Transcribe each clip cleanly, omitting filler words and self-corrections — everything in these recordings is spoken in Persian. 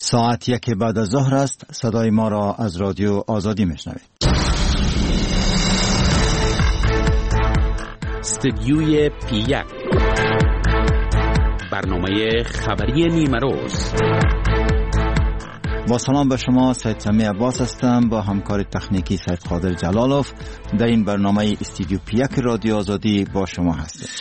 ساعت 1 بعد از ظهر است. صدای ما را از رادیو آزادی میشنوید. استدیوی پی1 برنامه خبری نیمروز. با سلام به شما، سید سمی عباس هستم با همکار تکنیکی سید قادر جلالوف. در این برنامه استدیو پی1 رادیو آزادی با شما هستیم.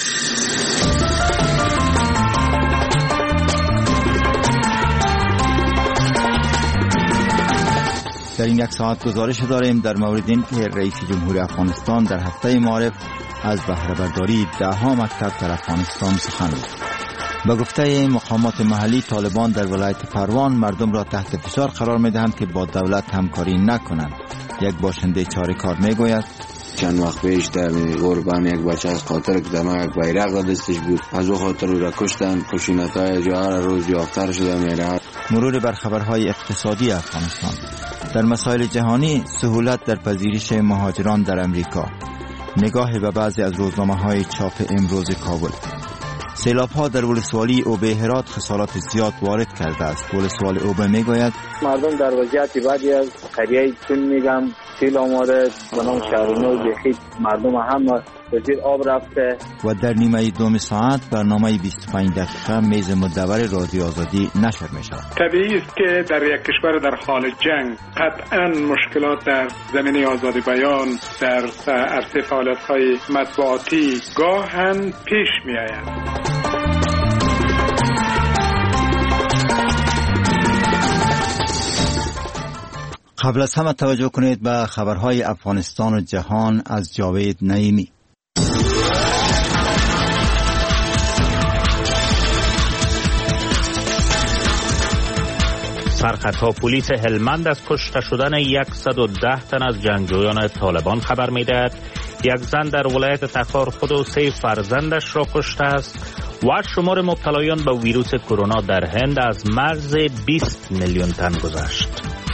در این یک ساعت گزارش داریم در مورد این که رئیس جمهور افغانستان در هفته معارف از بهره برداری 10 مکتب در افغانستان سخن گفت. به گفته مقامات محلی، طالبان در ولایت پروان مردم را تحت فشار قرار می‌دهند که با دولت همکاری نکنند. یک باشنده چاره‌کار میگوید چند وقت پیش در قربان یک بچه از خاطر که دم یک بیرق دستش بود، از او خاطر او را کشتن. کشینت‌های جو هر روز جافتر شده میره. مرور بر خبرهای اقتصادی افغانستان. در مسائل جهانی، سهولت در پذیرش مهاجران در امریکا. نگاه به بعضی از روزنامه‌های چاپ امروز کابل. سیلاب‌ها در ولسوالی اوبه هرات خسارات زیاد وارد کرده است. ولسوال اوبه میگوید مردم در وضعیت بعدی از قریه چون میگم سیل آماده به نام شهرنو بخید مردم هم وزیر آب رفته. و در نیمه دوم ساعت برنامه 25 دقیقه میز مدور رادیو آزادی نشر می شود. طبیعی است که در یک کشور در حال جنگ قطعا مشکلات در زمینه آزادی بیان در عرصه فعالیت‌های مطبوعاتی گاهن پیش می آید. قبل از همه توجه کنید به خبرهای افغانستان و جهان از جاوید نعیمی. سرخطها پلیس هلمند از کشته شدن 110 تن از جنگجویان طالبان خبر می‌دهد. یک زن در ولایت تخار خود و 3 فرزندش را کشته است و شمار مبتلایان به ویروس کرونا در هند از مرز 20 میلیون تن گذشت.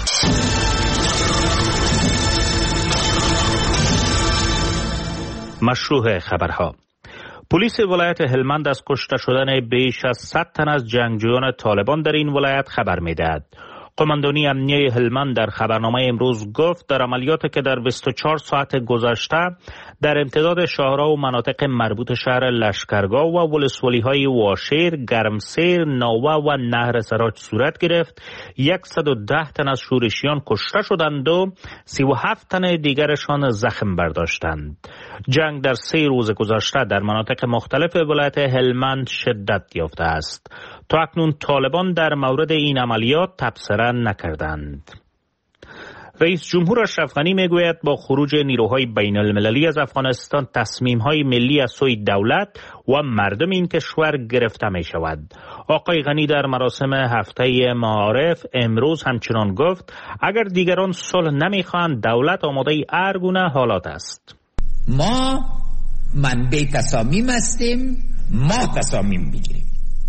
مشروع خبرها. پلیس ولایت هلمند از کشته شدن بیش از 100 تن از جنگجویان طالبان در این ولایت خبر می‌دهد. قماندانی امنیه هلمند در خبرنامه امروز گفت در عملیاتی که در 24 ساعت گذشته در امتداد شهرها و مناطق مربوط شهر لشکرگاه و ولسوالی‌های واشیر، گرمسیر، ناوه و نهر سراج صورت گرفت. 110 تن از شورشیان کشته شدند و 37 تن دیگرشان زخم برداشتند. جنگ در 3 روز گذشته در مناطق مختلف ولایت هلمند شدت یافته است. تا اکنون طالبان در مورد این عملیات تبصره نکردند. رئیس جمهور اشرف غنی میگوید با خروج نیروهای بین المللی از افغانستان تصمیم‌های ملی از سوی دولت و مردم این کشور گرفته می شود. آقای غنی در مراسم هفته معارف امروز همچنان گفت اگر دیگران صلح نمی‌خواهند دولت آماده هر گونه حالات است. ما منبع تصامیم هستیم، ما تصامیم میگیریم.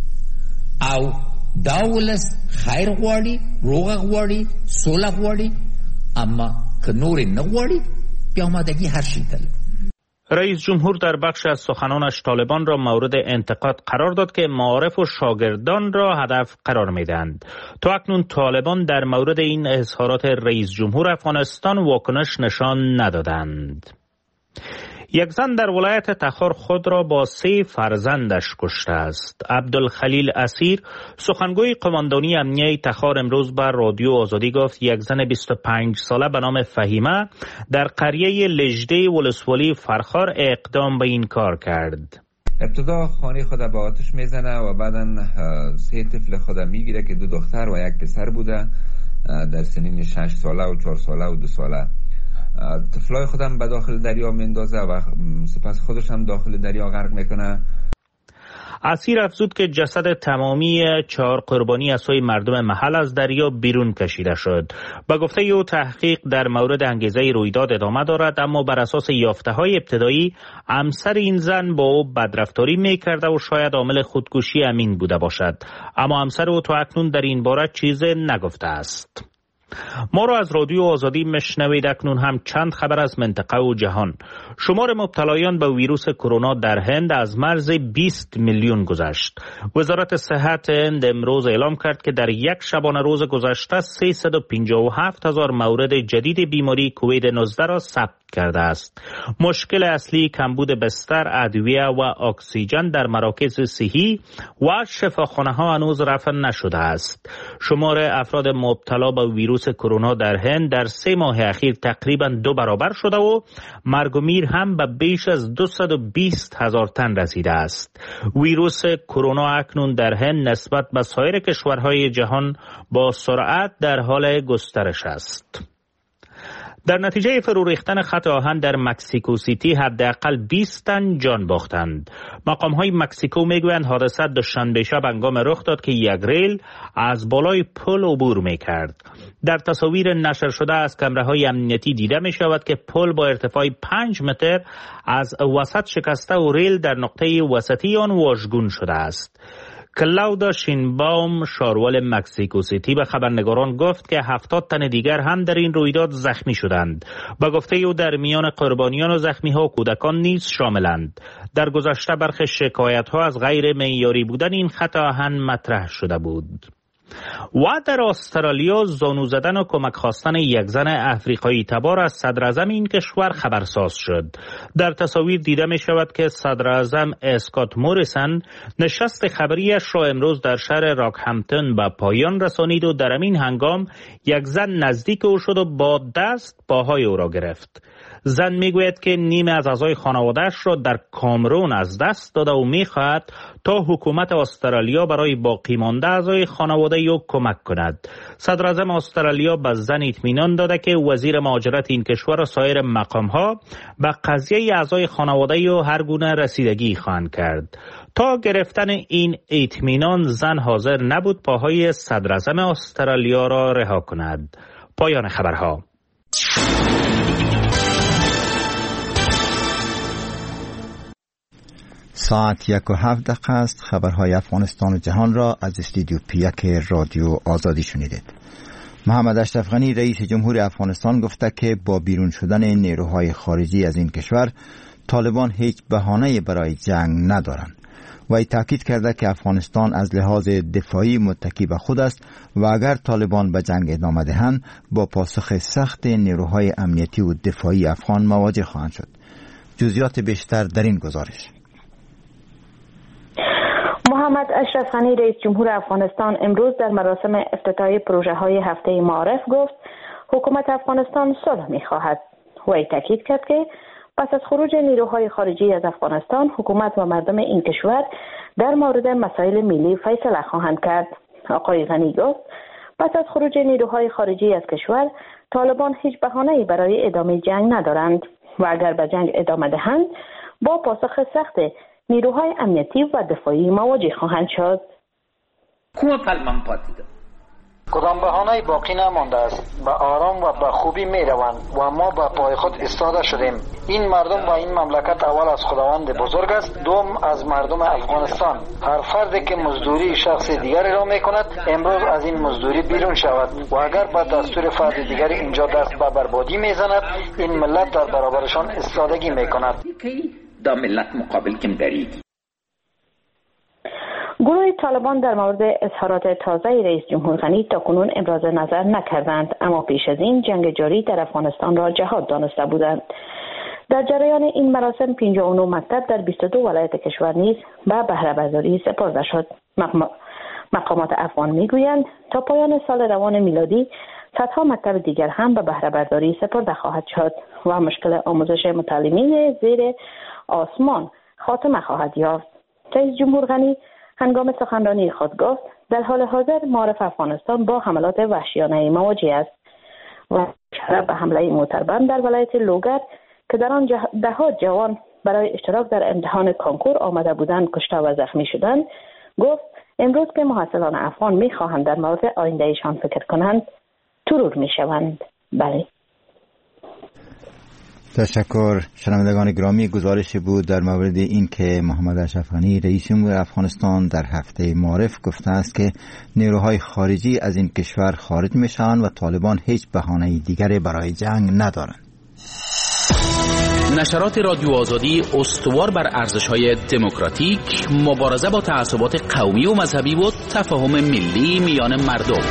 او دولت خیر غواړي، روغ غواړي، سوله غواړي، اما که نور نه غواړي بیا آمادگی هر شی داره. رئیس جمهور در بخش از سخنانش طالبان را مورد انتقاد قرار داد که معارف و شاگردان را هدف قرار میدهند. تا اکنون طالبان در مورد این اظهارات رئیس جمهور افغانستان واکنش نشان ندادند. یک زن در ولایت تخار خود را با 3 فرزندش کشته است. عبدالخلیل اسیر سخنگوی قماندانی امنیه تخار امروز بر رادیو آزادی گفت یک زن 25 ساله به نام فهیمه در قریه لجده ولسوالی فرخار اقدام به این کار کرد. ابتدا خانه خود به آتش میزنه و بعدا 3 طفل خود میگیره که 2 دختر و 1 پسر بوده در سنین 6 ساله و 4 ساله و 2 ساله. طفلای خودم به داخل دریا میندازه و سپس خودش هم داخل دریا غرق میکنه. اسیر افزود که جسد تمامی 4 قربانی از سوی مردم محل از دریا بیرون کشیده شد. با گفته او تحقیق در مورد انگیزه رویداد ادامه دارد، اما بر اساس یافته‌های ابتدایی همسر این زن با او بدرفتاری میکرده و شاید عامل خودکشی امین بوده باشد، اما همسر او تا اکنون در این باره چیزی نگفته است. ما را از رادیو آزادی میشنوید. اکنون هم چند خبر از منطقه و جهان. شمار مبتلایان به ویروس کرونا در هند از مرز 20 میلیون گذشت. وزارت صحت هند امروز اعلام کرد که در یک شبانه روز گذشته 357,000 مورد جدید بیماری کووید 19 را ثبت کرده است. مشکل اصلی کمبود بستر، ادویه و اکسیژن در مراکز صحی و شفاخانه ها هنوز رفع نشده است. شمار افراد مبتلا به ویروس کرونا در هند در 3 ماه اخیر تقریبا 2 برابر شده و مرگ و میر هم به بیش از 220,000 تن رسیده است. ویروس کرونا اکنون در هند نسبت به سایر کشورهای جهان با سرعت در حال گسترش است. در نتیجه فرو ریختن خط آهن در مکسیکو سیتی حداقل 20 تن جان باختند. مقام‌های مکسیکو میگویند حادثه دوشنبه شب هنگام رخ داد که یک ریل از بالای پل عبور میکرد. در تصاویر نشر شده از کامراهای امنیتی دیده می شود که پل با ارتفاع 5 متر از وسط شکسته و ریل در نقطه وسطی آن واژگون شده است. کلاودا شینباوم شارول مکسیکو سیتی به خبرنگاران گفت که 70 تن دیگر هم در این رویداد زخمی شدند. با گفته او در میان قربانیان و زخمی ها کودکان نیز شاملند. در گذشته برخی شکایت ها از غیر معیاری بودن این خط آهن مطرح شده بود. و در استرالیا زانو زدن و کمک خواستن یک زن افریقایی تبار از صدراعظم این کشور خبرساز شد. در تصاویر دیده می شود که صدراعظم اسکات موریسن نشست خبریش را امروز در شهر راکهمپتون به پایان رسانید و در این هنگام یک زن نزدیک او شد و با دست پاهای او را گرفت. زن میگوید که نیمه از اعضای خانواده‌اش را در کامرون از دست داده و میخواهد تا حکومت استرالیا برای باقی مانده اعضای خانواده او کمک کند. صدراعظم استرالیا به زن اطمینان داده که وزیر مهاجرت این کشور و سایر مقام‌ها به قضیه اعضای خانواده او هر گونه رسیدگی خواهند کرد. تا گرفتن این اطمینان زن حاضر نبود پاهای صدراعظم استرالیا را رها کند. پایان خبرها. ساعت 1:07 است. خبرهای افغانستان و جهان را از استودیو پیک رادیو آزادی شنیدید. محمد اشرف غنی رئیس جمهور افغانستان گفته که با بیرون شدن نیروهای خارجی از این کشور طالبان هیچ بهانه‌ای برای جنگ ندارند. و تاکید کرده که افغانستان از لحاظ دفاعی متکی به خود است و اگر طالبان به جنگ ادامه دهند با پاسخ سخت نیروهای امنیتی و دفاعی افغان مواجه خواهند شد. جزئیات بیشتر در این گزارش. محمد اشرف غنی رئیس جمهور افغانستان امروز در مراسم افتتاحی پروژه های هفته معارف گفت حکومت افغانستان صلح می‌خواهد و تاکید کرد که پس از خروج نیروهای خارجی از افغانستان حکومت و مردم این کشور در مورد مسائل ملی فیصله خواهند کرد. آقای غنی گفت پس از خروج نیروهای خارجی از کشور طالبان هیچ بهانه‌ای برای ادامه جنگ ندارند و اگر به جنگ ادامه دهند با پاسخ سخت نیروهای امنیتی و دفاعی مواجه خواهند شد. کدام بهانه‌ای باقی نمانده است. به آرام و به خوبی می روند و ما به پای خود ایستاده شدیم. این مردم و این مملکت اول از خداوند بزرگ است، دوم از مردم افغانستان. هر فردی که مزدوری شخص دیگری را می کند امروز از این مزدوری بیرون شود و اگر با دستور فرد دیگری اینجا دست به بربادی می زند این ملت در برابرشان ایستادگی می کند. دا ملت مقابل کم دارید. گروه طالبان در مورد اظهارات تازه رئیس جمهور غنی تاکنون ابراز نظر نکردند، اما پیش از این جنگ جاری در افغانستان را جهاد دانسته بودند. در جریان این مراسم 59 مکتب در 22 ولایت کشور نیز به بهره برداری سپرده شد. مقامات افغان میگویند تا پایان سال روان میلادی صدها مکتب دیگر هم به بهره برداری سپرده خواهد شد و مشکل آموزش متعلمین زیر آسمان خاتمه خواهد یافت. رئیس جمهور غنی هنگام سخنرانی خود گفت در حال حاضر معارف افغانستان با حملات وحشیانه مواجه است و اشاره به حمله موتربند در ولایت لوگر که در آن دهها جوان برای اشتراک در امتحان کنکور آمده بودند کشته و زخمی شدند. گفت امروز که محصلان افغان می‌خواهند در مورد آیندهشان فکر کنند ترور می‌شوند. بله. تشکر. شنوندگان گرامی، گزارش بود در مورد این که محمد اشرف غنی رئیس جمهور افغانستان در هفته معارف گفته است که نیروهای خارجی از این کشور خارج میشوند و طالبان هیچ بهانه‌ای دیگری برای جنگ ندارند. نشرات رادیو آزادی استوار بر ارزش‌های دموکراتیک، مبارزه با تعصبات قومی و مذهبی و تفاهم ملی میان مردم.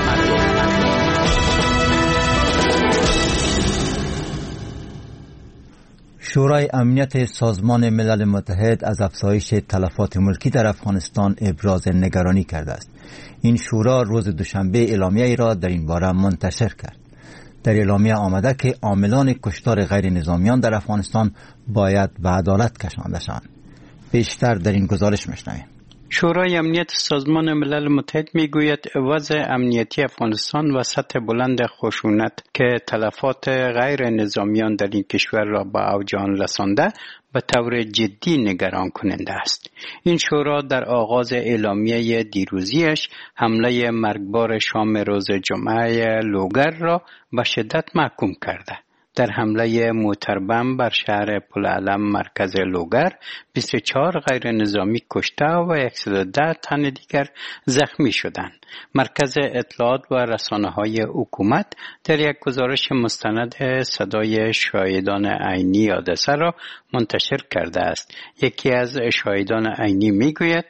شورای امنیت سازمان ملل متحد از افزایش تلفات ملکی در افغانستان ابراز نگرانی کرده است. این شورا روز دوشنبه اعلامیه‌ای را در این باره منتشر کرد. در اعلامیه آمده که عاملان کشتار غیر نظامیان در افغانستان باید به عدالت کشانده شوند. بیشتر در این گزارش می‌شنویم. شورای امنیت سازمان ملل متحد میگوید وضع امنیتی افغانستان و سطح بلند خشونت که تلفات غیر نظامیان در این کشور را به اوج آن رسانده به طور جدی نگران کننده است. این شورا در آغاز اعلامیه دیروزیش حمله مرگبار شام روز جمعه لوگر را به شدت محکوم کرده. در حمله موتربم بر شهر پلعلم مرکز لوگر 24 غیر نظامی کشته و 110 تن دیگر زخمی شدند. مرکز اطلاعات و رسانه‌های حکومت در یک گزارش مستند صدای شاهدان عینی حادثه را منتشر کرده است. یکی از شاهدان عینی میگوید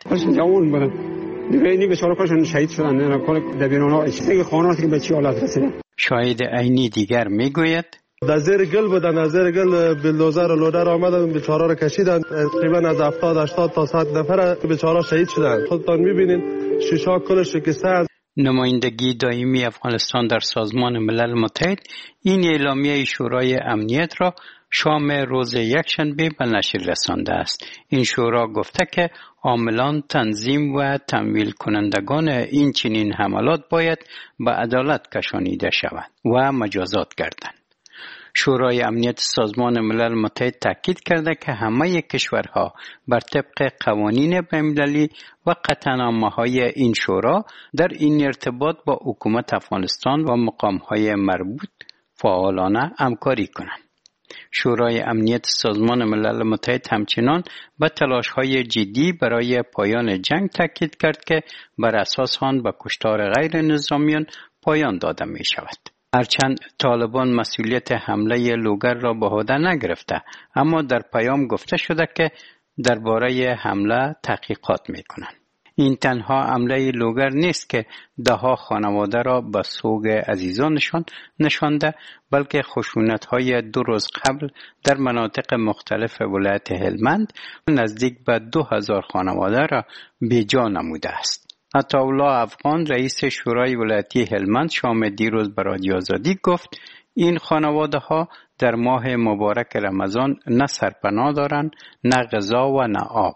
شاهد عینی دیگر میگوید در زیر گل بودن، از زیر گل بلدوزر و لودر آمدن، بیچاره را کشیدن. تقریبا از 70-80 تا 100 نفر بیچاره شهید شدن. خودتان میبینید شیشا کل شکسته است. نمایندگی دائمی افغانستان در سازمان ملل متحد این اعلامیه شورای امنیت را شام روز یکشنبه به نشر رسانده است. این شورا گفته که عاملان تنظیم و تمویل کنندگان این چنین حملات باید به عدالت کشانیده شوند و مجازات گردند. شورای امنیت سازمان ملل متحد تاکید کرده که همه کشورها بر طبق قوانین بین‌المللی و قطعنامه‌های این شورا در این ارتباط با حکومت افغانستان و مقام‌های مربوط فعالانه همکاری کنند. شورای امنیت سازمان ملل متحد همچنان به تلاش‌های جدی برای پایان جنگ تاکید کرد که بر اساس آن به کشتار غیر نظامیان پایان داده می شود. هرچند طالبان مسئولیت حمله لوگر را به عهده نگرفته، اما در پیام گفته شده که درباره حمله تحقیقات می‌کنند. این تنها حمله لوگر نیست که ده‌ها خانواده را به سوگ عزیزانشان نشانده، بلکه خشونت‌های 2 روز قبل در مناطق مختلف ولایت هلمند نزدیک به 2000 خانواده را بی‌جا نموده است. عطاالله افغان رئیس شورای ولایتی هلمند شام دیروز به رادیو آزادی گفت این خانواده ها در ماه مبارک رمضان نه سرپناه دارند، نه غذا و نه آب.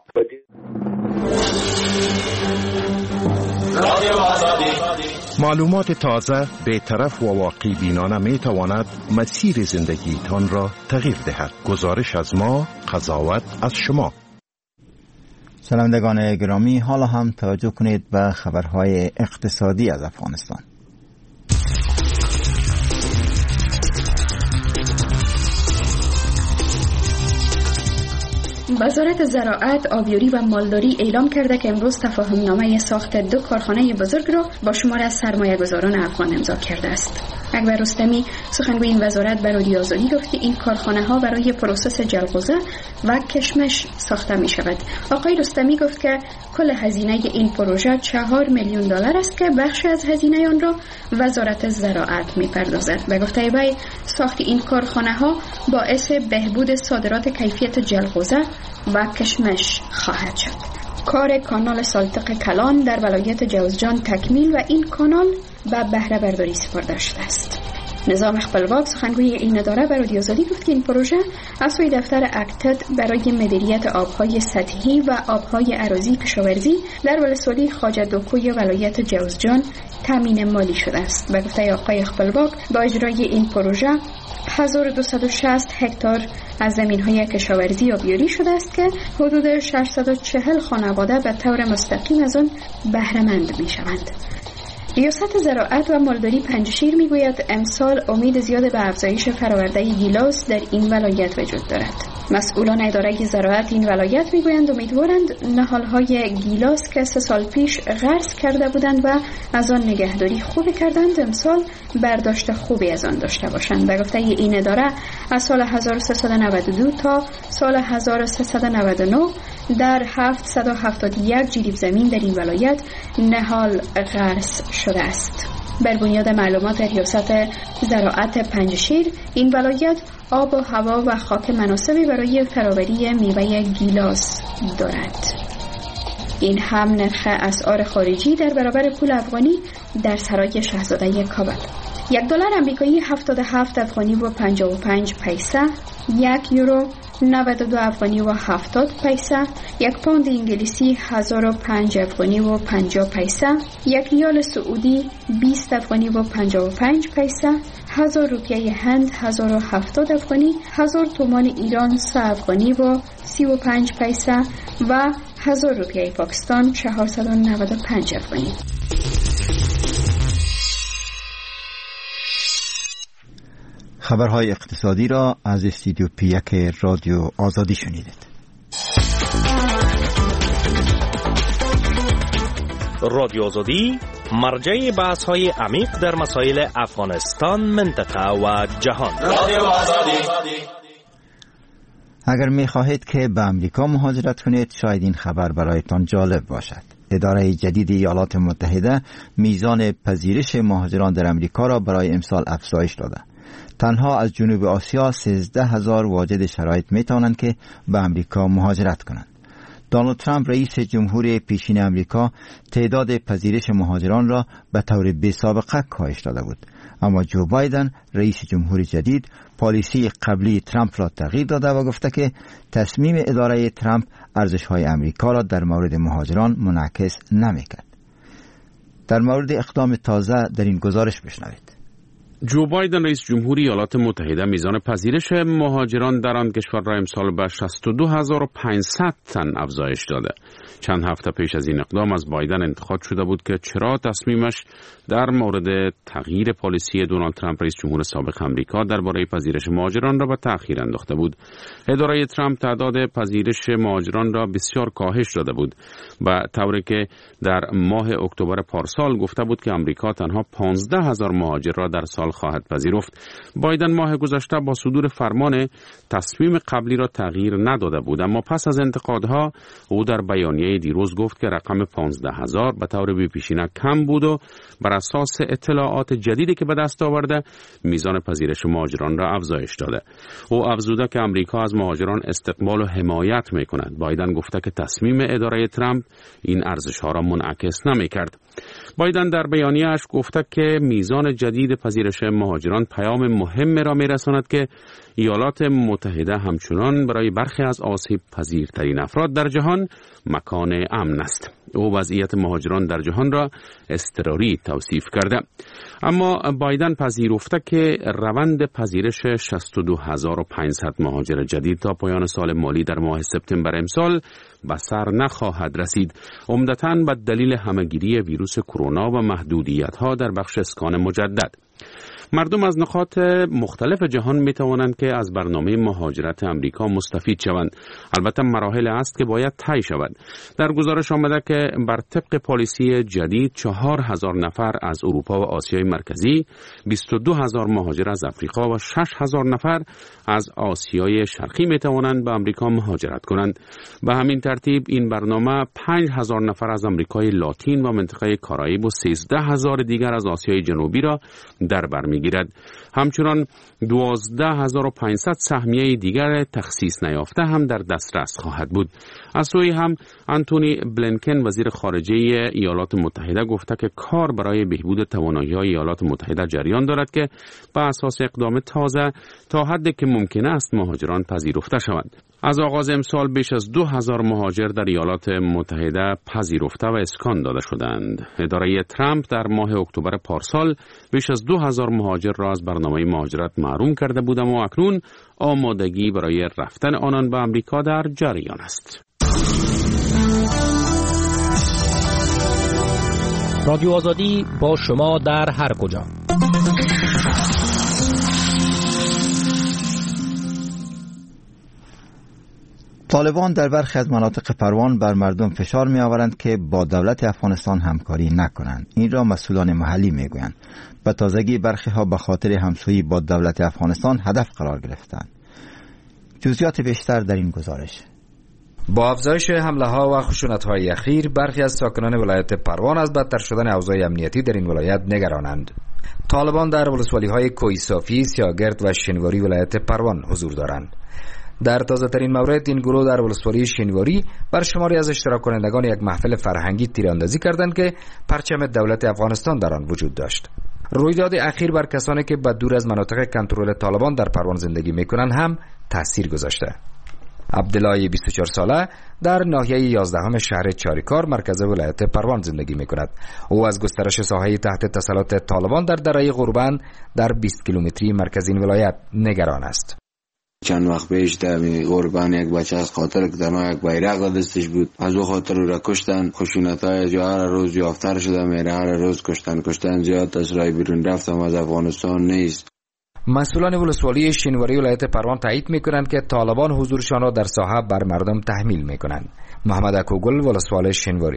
معلومات تازه، بی‌طرف و واقع بینانه می تواند مسیر زندگی تان را تغییر دهد. گزارش از ما، قضاوت از شما. شنوندگان گرامی، حالا هم توجه کنید به خبرهای اقتصادی از افغانستان. وزارت زراعت، آبیاری و مالداری اعلام کرده که امروز تفاهمنامه ساخت 2 کارخانه بزرگ را با شمار از سرمایه‌گذاران افغان امضا کرده است. اکبر رستمی سخنگوی این وزارت به رادیو آزادی گفت که این کارخانه‌ها برای پروسس جلغوزه و کشمش ساخته می‌شود. آقای رستمی گفت که کل هزینه این پروژه 4 میلیون دلار است که بخشی از هزینه آن را وزارت زراعت می‌پردازد. به گفته وی ساخت این کارخانه‌ها باعث بهبود صادرات کیفیت جلغوزه و کشمش خواهد شد. کار کانال سالتق کلان در ولایت جوزجان تکمیل و این کانال به بهره برداری سپرده شده است. نظام خپلواک سخنگوی این اداره به رادیو آزادی گفت که این پروژه از سوی دفتر اکتد برای مدیریت آبهای سطحی و آبهای اراضی کشاورزی در ولسوالی خواجه دوکوی ولایت جوزجان تامین مالی شده است. به گفته آقای خپلواک با اجرای این پروژه 1260 هکتار از زمین‌های کشاورزی آبیاری شده است که حدود 640 خانواده به طور مستقیم از آن بهره مند می‌شوند. ریاست زراعت و مالداری پنجشیر میگوید امسال امید زیاد به افزایش فراورده گیلاس در این ولایت وجود دارد. مسئولان اداره زراعت این ولایت میگویند امیدوارند نهالهای گیلاس که 3 سال پیش غرس کرده بودند و از آن نگهداری خوبی کردند امسال برداشت خوبی از آن داشته باشند. به گفته این اداره از سال 1392 تا سال 1399 در 771 جریب زمین در این ولایت نهال غرس شده است. بر بنیاد معلومات ریاست زراعت پنجشیر این ولایت آب و هوا و خاک مناسبی برای فراوری میوه گیلاس دارد. این هم نرخ اسعار خارجی در برابر پول افغانی در سرای شاهزاده کابل: $1 آمریکایی 77 افغانی و 55 پیسه، 1 یورو 92 افغانی و 70 پیسه، 1 پوند انگلیسی 1005 افغانی و 50 پیسه، 1 ریال سعودی 20 افغانی و 55 پیسه، 1000 روپیه هند 1070 افغانی، 1000 تومان ایران 3 افغانی و 35 پیسه و 1000 روپیه پاکستان 495 افغانی. خبرهای اقتصادی را از استودیو P1 رادیو آزادی شنیدید. رادیو آزادی مرجع بحث‌های عمیق در مسائل افغانستان، منطقه و جهان. رادیو آزادی. اگر می خواهید که به امریکا مهاجرت کنید شاید این خبر برایتان جالب باشد. اداره جدید ایالات متحده میزان پذیرش مهاجران در امریکا را برای امسال افزایش داده. تنها از جنوب آسیا 13,000 واجد شرایط می توانند که به امریکا مهاجرت کنند. دونالد ترامپ رئیس جمهور پیشین امریکا تعداد پذیرش مهاجران را به طور بی‌سابقه کاهش داده بود، اما جو بایدن رئیس جمهور جدید پالیسی قبلی ترامپ را تغییر داده و گفته که تصمیم اداره ترامپ ارزش‌های امریکا را در مورد مهاجران منعکس نمی‌کرد. در مورد اقدام تازه در این گزارش بشنوید. جو بایدن رئیس جمهور ایالات متحده میزان پذیرش مهاجران در آن کشور را امسال به 62,500 تن افزایش داده. چند هفته پیش از این اقدام از بایدن انتقاد شده بود که چرا تصمیمش در مورد تغییر پالیسی دونالد ترامپ رئیس جمهور سابق امریکا درباره پذیرش مهاجران را به تأخیر انداخته بود. اداره ترامپ تعداد پذیرش مهاجران را بسیار کاهش داده بود، به طوری که در ماه اکتبر پارسال گفته بود که امریکا تنها 15,000 مهاجر را در سال خواهد پذیرفت. بایدن ماه گذشته با صدور فرمان تصمیم قبلی را تغییر نداده بود، اما پس از انتقادها او در بیانیه دیروز گفت که رقم 15,000 به طور بی‌پیشینه کم بود و بر اساس اطلاعات جدیدی که به دست آورده میزان پذیرش مهاجران را افزایش داده. او افزوده که امریکا از مهاجران استقبال و حمایت می‌کند. بایدن گفته که تصمیم اداره ترامپ این ارزش‌ها را منعکس نمی‌کرد. بایدن در بیانیه‌اش گفته که میزان جدید پذیرش مهاجران پیام مهم را می‌رساند که ایالات متحده همچنان برای برخی از آسیب پذیرترین افراد در جهان مکان امن است. او وضعیت مهاجران در جهان را اضطراری توصیف کرده. اما بایدن پذیرفته که روند پذیرش 62,500 مهاجر جدید تا پایان سال مالی در ماه سپتامبر امسال به سر نخواهد رسید، عمدتاً به دلیل همه‌گیری ویروس کرونا و محدودیت‌ها در بخش اسکان مجدد. مردم از نقاط مختلف جهان می توانند که از برنامه مهاجرت امریکا مستفید شوند. البته مراحل است که باید طی شود. در گزارش آمده که بر طبق پالیسی جدید 4,000 نفر از اروپا و آسیای مرکزی، 22,000 مهاجر از افریقا و 6,000 نفر از آسیای شرقی می توانند به امریکا مهاجرت کنند. به همین ترتیب این برنامه 5,000 نفر از امریکای لاتین و منطقه کارائیب و 13,000 دیگر از آسیای جنوبی را در بر میگیرد. همچنان 12,500 سهمیه دیگر تخصیص نیافته هم در دسترس خواهد بود. از سوی هم آنتونی بلینکن وزیر خارجه ایالات متحده گفته که کار برای بهبود توانایی‌های ایالات متحده جریان دارد که به اساس اقدام تازه تا حدی که ممکن است مهاجران پذیرفته شوند. از آغاز امسال بیش از 2,000 مهاجر در ایالات متحده پذیرفته و اسکان داده شدند. اداره ترامپ در ماه اکتبر پارسال بیش از 2,000 مهاجر را از برنامه مهاجرت محروم کرده بود، اما اکنون آمادگی برای رفتن آنان به آمریکا در جریان است. رادیو آزادی با شما در هر کجا. طالبان در برخی از مناطق پروان بر مردم فشار می آورند که با دولت افغانستان همکاری نکنند. این را مسئولان محلی می گویند. به تازگی برخی ها به خاطر همسویی با دولت افغانستان هدف قرار گرفتند. جزئیات بیشتر در این گزارش. با افزایش حمله ها و خشونت های اخیر، برخی از ساکنان ولایت پروان از بدتر شدن اوضاع امنیتی در این ولایت نگرانند. طالبان در ولسوالی های کوی صافی، سیاگرد و شینواری ولایت پروان حضور دارند. در تازه ترین مورد، این گروه در ولسوالی شینواری بر شماری از اشتراک کنندگان یک محفل فرهنگی تیراندازی کردند که پرچم دولت افغانستان در آن وجود داشت. رویداد اخیر بر کسانی که به دور از مناطق کنترل طالبان در پروان زندگی میکنند هم تاثیر گذاشته. عبدالله 24 ساله در ناحیه 11 شهر چاریکار مرکز ولایت پروان زندگی میکند. او از گسترش ساحه تحت تسلط طالبان در دره قربان در 20 کیلومتری مرکز این ولایت نگران است. چند وقت پیش در قربان یک بچه از خاطر که در یک بیرق دستش بود، از او خاطر رو کشتن. خشونت‌های جو هر روز یافتر شده میره، هر روز کشتن زیاد از راه بیرون رفتم از افغانستان نیست. مسئولان ولسوالی شینواری ولایت پروان تایید میکنند که طالبان حضورشان را در ساحه بر مردم تحمیل میکنند. محمد اکوگل ولسوال شینواری: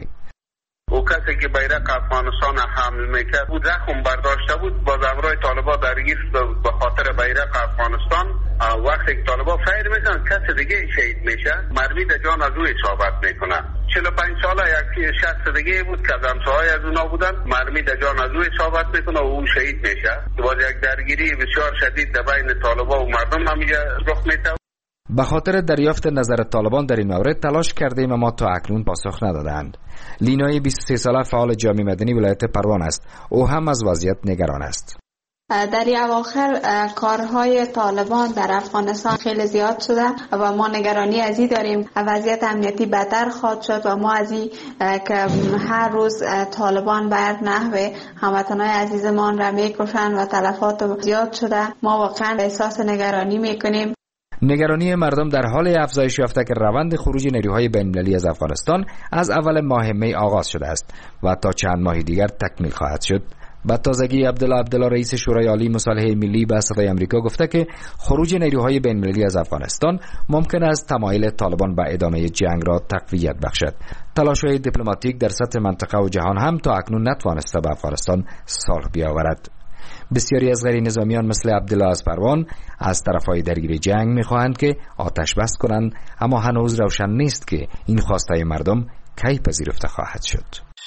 او کسی که بیرق افغانستان حمل میکرد بود زخم برداشته بود، باز امرای طالبا درگیر شد به خاطر بیرق افغانستان. وقتی که طالبا فیر میکنن کسی دیگه شهید میشه، مرمی در جان از او اصابت میکنن. 45 ساله یک شخص دیگه بود که از همسایه از اونا بودن، مرمی در جان از او اصابت میکنه و او شهید میشه. باز یک درگیری بسیار شدید در بین طالبا و مردم هم رخ میده. به خاطر دریافت نظر طالبان در این مورد تلاش کردیم اما تا اکنون پاسخ ندادند. لینای 23 ساله فعال جامعه مدنی ولایت پروان است. او هم از وضعیت نگران است. در اواخر کارهای طالبان در افغانستان خیلی زیاد شده و ما نگرانی از این داریم وضعیت امنیتی بدتر خواهد شد و ما از این که هر روز طالبان بر نحو هموطنان عزیزمان را میکشند و تلفات زیاد شده، ما واقعا احساس نگرانی میکنیم. نگرانی مردم در حال افزایش یافته که روند خروج نیروهای بین‌المللی از افغانستان از اول ماه می آغاز شده است و تا چند ماه دیگر تکمیل خواهد شد. با تازگی عبدالله رئیس شورای عالی مصالحه ملی به صدای آمریکا گفته که خروج نیروهای بین‌المللی از افغانستان ممکن است تمایل طالبان به ادامه جنگ را تقویت بخشد. تلاش‌های دیپلماتیک در سطح منطقه و جهان هم تا اکنون نتوانسته به افغانستان صلح بیاورد. بسیاری از غیر نظامیان مثل عبدالله از پروان از طرفهای درگیر جنگ می‌خواهند که آتش بس کنند، اما هنوز روشن نیست که این خواستهای مردم کی پذیرفته خواهد شد.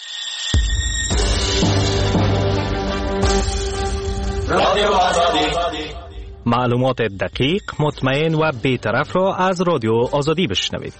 رادیو آزادی، معلومات دقیق، مطمئن و بی‌طرف را از رادیو آزادی بشنوید.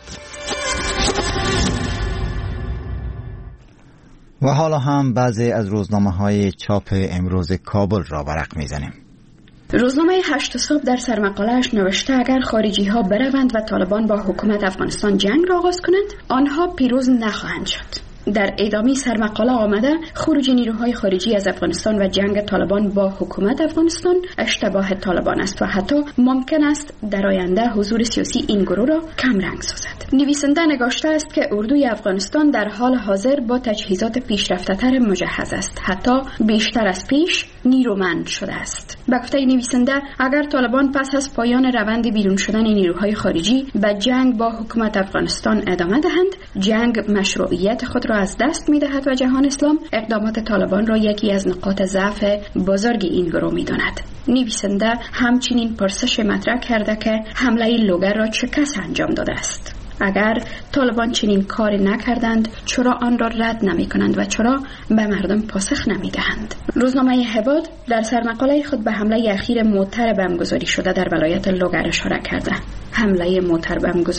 و حالا هم بعضی از روزنامه‌های چاپ امروز کابل را ورق می‌زنیم. روزنامه 8 صبح در سرمقاله‌اش نوشته اگر خارجی‌ها بروند و طالبان با حکومت افغانستان جنگ را آغاز کنند، آنها پیروز نخواهند شد. در ادامه سرمقاله آمده خروج نیروهای خارجی از افغانستان و جنگ طالبان با حکومت افغانستان اشتباه طالبان است و حتی ممکن است در آینده حضور سیاسی این گروه را کم رنگ سازد. نویسنده نگاشته است که اردوی افغانستان در حال حاضر با تجهیزات پیشرفته‌تر مجهز است، حتی بیشتر از پیش نیرومند شده است. به گفته نویسنده اگر طالبان پس از پایان روند بیرون شدن نیروهای خارجی به جنگ با حکومت افغانستان ادامه دهند، جنگ مشروعیت خود را از دست می‌دهد و جهان اسلام اقدامات طالبان را یکی از نقاط ضعف بزرگ این گروه می‌داند. نویسنده همچنین پرسش مطرح کرده که حمله لوگر را چه کس انجام داده است. اگر طالبان چنین کاری نکردند چرا آن را رد نمی کنند و چرا به مردم پاسخ نمی دهند؟ روزنامه هباد در سرمقاله خود به حمله اخیر موتر بمبگذاری شده در ولایت لوگر اشاره کرده. حمله موتر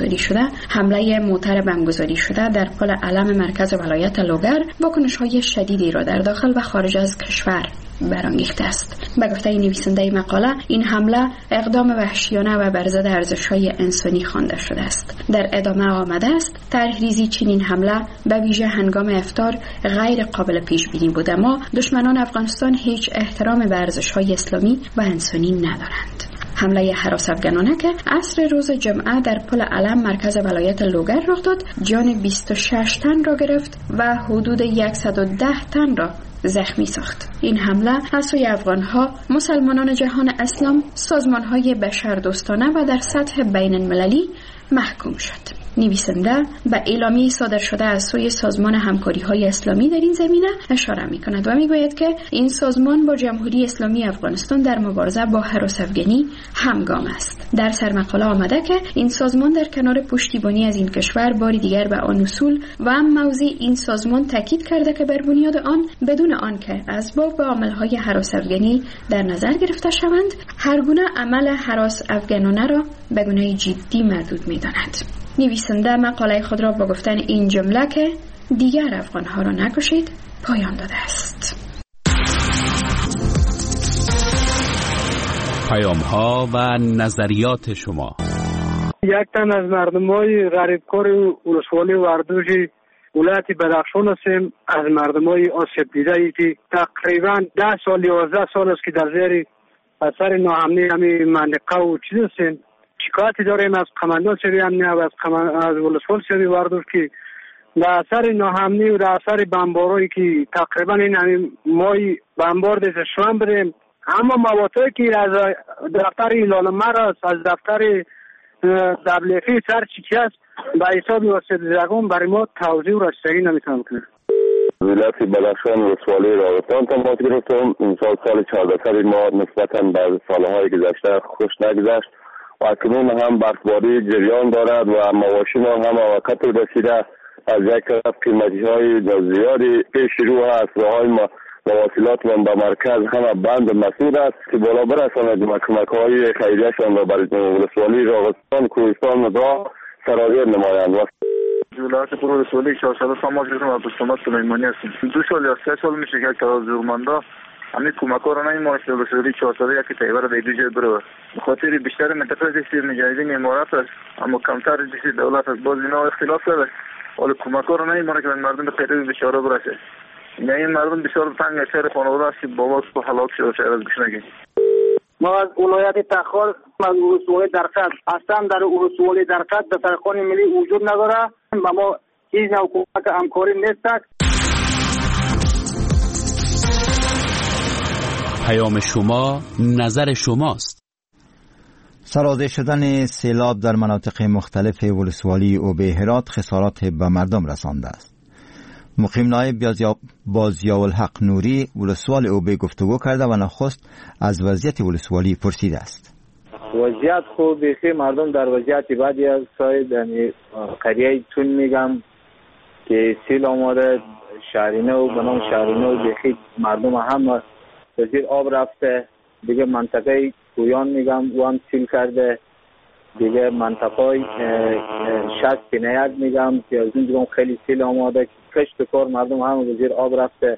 بمبگذاری شده در پل علم مرکز ولایت لوگر واکنش‌های شدیدی را در داخل و خارج از کشور برانگیخته است. به گفته نویسنده مقاله این حمله اقدام وحشیانه و بر ضد ارزش‌های انسانی خوانده شده است. در ادامه آمده است طرح‌ریزی چنین حمله به ویژه هنگام افطار غیر قابل پیش بینی بود، اما دشمنان افغانستان هیچ احترام به ارزش‌های اسلامی و انسانی ندارند. حمله هراس افغانانه که عصر روز جمعه در پل علم مرکز ولایت لوگر رخ داد جان 26 تن را گرفت و حدود 110 تن را زخمی ساخت. این حمله از سوی افغانها، مسلمانان جهان اسلام، سازمانهای بشردوستانه و در سطح بین المللی محکوم شد. نویسنده به اعلامیه صادر شده از سوی سازمان همکاری‌های اسلامی در این زمینه اشاره می‌کند و می‌گوید که این سازمان با جمهوری اسلامی افغانستان در مبارزه با هراس افغانی همگام است. در سرمقاله آمده که این سازمان در کنار پشتیبانی از این کشور باری دیگر به آن اصول و موضع این سازمان تاکید کرده که بر بنیاد آن بدون آنکه اسباب و عامل‌های هراس افغانی در نظر گرفته شوند، هر گونه عمل هراس افغانانه را به گناه جدی مردود می‌داند. نویسنده مقاله خود را با گفتن این جمله که دیگر افغانها را نکشید پایان داده است. پیام‌ها و نظریات شما. یک تن از مردمای غریبکار ولسوالی وردوژی ولایت بدخشان هستیم، از مردمای آسیب دیده که تقریبا 10 سال 11 سال است که در زیر اثر ناامنی همین منطقه و چیز هستیم. شکایتی داریم از قماندان سری امنیه و از ولسوال سری وردوژ که در اثر ناامنی و در اثر بمبارایی که تقریبا این همین مای بمبار دیده شوان بریم، اما مواتایی که از دفتر ایلالمر است، از دفتر دبلیفی سر چیچی است به حساب واسه دیدگان برای ما توضیح و رسیدگی نمیتونم کنم. ولایت بدخشان ولسوالی راغستان تماس گرفتم. این سال 14 ما نسبتا به سالهای گذشته خوش نگذشت و اکنون هم برفباری جریان دارد و مواشی ما هم وقت رسیده. از یک طرف قیمتی‌های زیادی پیش رو است، راه‌های مواصلات من به مرکز همه بند مسدود است که بالا برساند کمک‌های خیریه‌شان را برای ولسوالی راغستان کوهستان را سرازیر نمایند. ولایت ولسوالی 4 ساله تماس گرفتم و بستمات سلیمانی هستیم. 2 سال یا 3 سال میشه که زورمندا همین کمک‌ها را نمی‌ماست. ولسوالی 4 ساله یکی تیوار به دو جای بره. به خاطر بیشتر منطقه دستیر مجاهدین امارات است، اما کمتر دستیر دولت است. باز اینا اختلاف داره. ولی کمک‌ها را نمی‌مونه که مردم به پیروی بیچاره برسه. این مردم بسیار تنگ سر خانواده است که بابا تو هلاک شده چهره از گشنگی. ما از ولایت تخار از ولسوالی درقد اصلا در ولسوالی درقد دفترخانه ملی وجود نداره و ما هیچ نوع کمک همکاری نیست. پیام شما نظر شماست. سرازیر شدن سیلاب در مناطق مختلف ولسوالی اوبه هرات خسارات به مردم رسانده است. مقیم نایب بازیاءالحق نوری ولسوال اوبه گفتگو کرده و نخست از وضعیت ولسوالی پرسیده است. وضعیت خوب بیخی، مردم در وضعیت بدی است. ساید قریه تون میگم که سیل آماده، شهرینه و بنام شهرینه و بیخی مردم هم وزیر آب رفته. دیگه منطقه کویان میگم و هم سیل کرده. دیگه منطقه شست پینیت میگم که از این دیگه خیلی سیل آماده. کشت کار مردم هم وزیر آب رفته.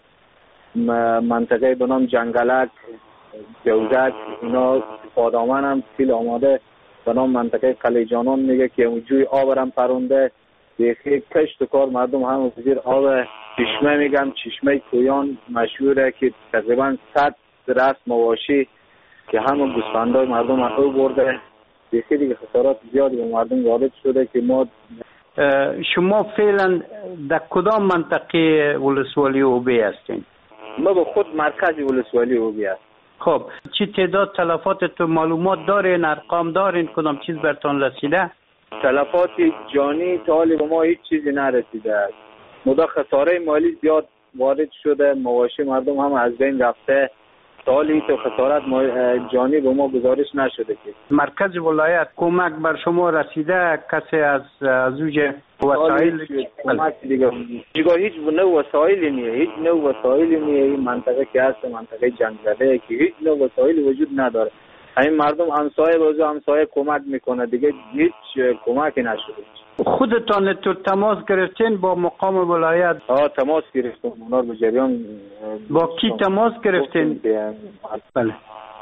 منطقه بنام جنگلک، جوزک، اینا پادامن هم سیل آماده. بنام منطقه قلیجانان میگه که جوی آب هم پرونده. دیگه کشت کار مردم هم وزیر آب چشمه میگم. چشمه کویان مشهوره که تقریبا 100 رست مواشی که همه گوسفندای مردم رو برده. دیگه خسارات زیادی به مردم وارد شده که ما شما فعلا در کدام منطقه ولسوالی اوبه هستین؟ ما به خود مرکز ولسوالی اوبه هست. خب چی تعداد تلفات تو معلومات دارین؟ ارقام دارین؟ کدام چیز برتان رسیده؟ تلفات جانی تا حالی به ما هیچ چیزی نرسیده است. مدا خساره مالی زیاد وارد شده، مواشی مردم هم از بین رفته. حالی تو خسارت جانی به ما گزارش نشده که مرکز ولایت کمک بر شما رسیده؟ کسی از اوج وسایل کمک دیگه هیچ نوع وسایلی نیه، هیچ نوع وسایلی نیه. این منطقه که هست منطقه جنگزده که هیچ نوع وسایلی وجود نداره. همین مردم همسایه روزو همسایه کمک میکنه، دیگه هیچ کمکی نشده. خودتان تو تماس گرفتین با مقام ولایت؟ تماس گرفتم. اونا به جریان. با کی تماس گرفتین؟ بله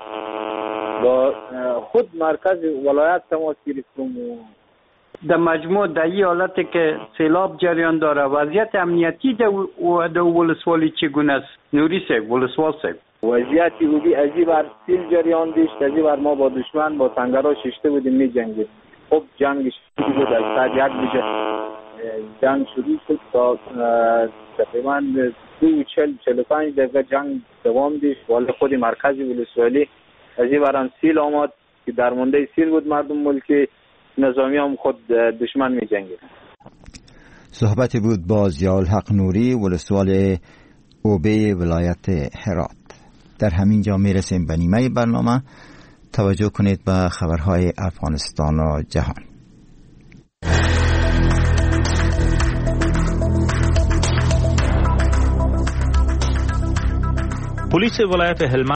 با خود مرکز ولایت تماس گرفتم. در مجموع در این حالتی که سیلاب جریان داره وضعیت امنیتی در ولسوالی چگونه است؟ نوری صاحب، ولسوال صاحب. وضعیتی بودی ازی بر سیل جریان داشت، ازی بر ما با دشمن با سنگرها ششته بودیم می جنگید. خب جنگ شروع بود، از ساعت 1 بجه جنگ شروع شد تا تقریبا 45 دقیقه جنگ دوام داشت. والا خود مرکز ولسوالی ازی بران سیل آمد که در مونده سیل بود، مردم ملکی نظامی هم خود دشمن می جنگید. صحبت بود با ضیاءالحق نوری ولسوال اوبه ولایت هرات. در همین جا می رسیم به نیمه برنامه. توجه کنید به خبرهای افغانستان و جهان. پلیس ولایت هلمند